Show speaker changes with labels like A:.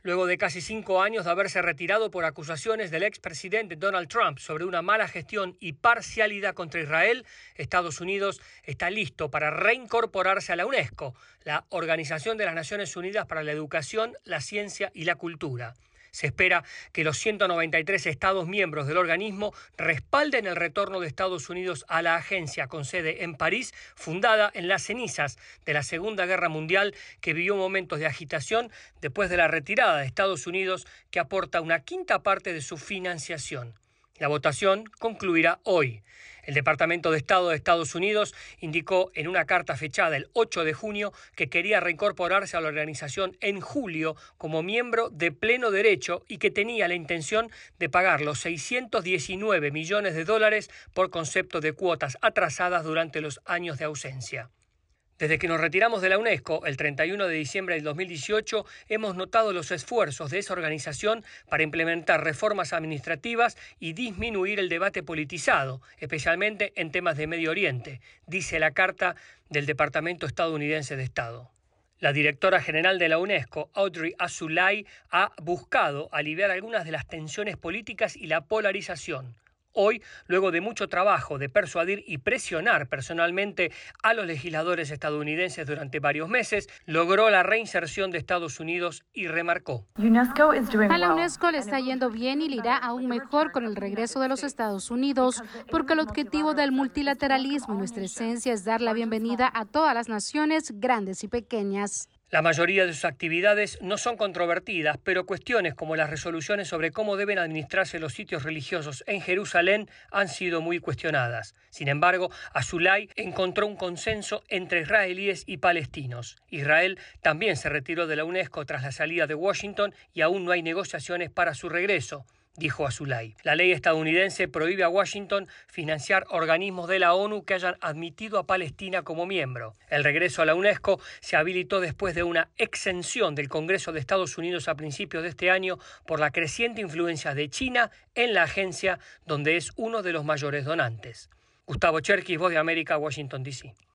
A: Luego de casi 5 años de haberse retirado por acusaciones del expresidente Donald Trump sobre una mala gestión y parcialidad contra Israel, Estados Unidos está listo para reincorporarse a la UNESCO, la Organización de las Naciones Unidas para la Educación, la Ciencia y la Cultura. Se espera que los 193 Estados miembros del organismo respalden el retorno de Estados Unidos a la agencia con sede en París, fundada en las cenizas de la Segunda Guerra Mundial, que vivió momentos de agitación después de la retirada de Estados Unidos, que aporta una quinta parte de su financiación. La votación concluirá hoy. El Departamento de Estado de Estados Unidos indicó en una carta fechada el 8 de junio que quería reincorporarse a la organización en julio como miembro de pleno derecho y que tenía la intención de pagar los 619 millones de dólares por concepto de cuotas atrasadas durante los años de ausencia. Desde que nos retiramos de la UNESCO, el 31 de diciembre del 2018, hemos notado los esfuerzos de esa organización para implementar reformas administrativas y disminuir el debate politizado, especialmente en temas de Medio Oriente, dice la carta del Departamento estadounidense de Estado. La directora general de la UNESCO, Audrey Azoulay, ha buscado aliviar algunas de las tensiones políticas y la polarización. Hoy, luego de mucho trabajo de persuadir y presionar personalmente a los legisladores estadounidenses durante varios meses, logró la reinserción de Estados Unidos y remarcó:
B: A la UNESCO le está yendo bien y le irá aún mejor con el regreso de los Estados Unidos, porque el objetivo del multilateralismo y nuestra esencia es dar la bienvenida a todas las naciones, grandes y pequeñas.
A: La mayoría de sus actividades no son controvertidas, pero cuestiones como las resoluciones sobre cómo deben administrarse los sitios religiosos en Jerusalén han sido muy cuestionadas. Sin embargo, Azoulay encontró un consenso entre israelíes y palestinos. Israel también se retiró de la UNESCO tras la salida de Washington y aún no hay negociaciones para su regreso, dijo Azoulay. La ley estadounidense prohíbe a Washington financiar organismos de la ONU que hayan admitido a Palestina como miembro. El regreso a la UNESCO se habilitó después de una exención del Congreso de Estados Unidos a principios de este año por la creciente influencia de China en la agencia, donde es uno de los mayores donantes. Gustavo Cherkis, Voz de América, Washington, D.C.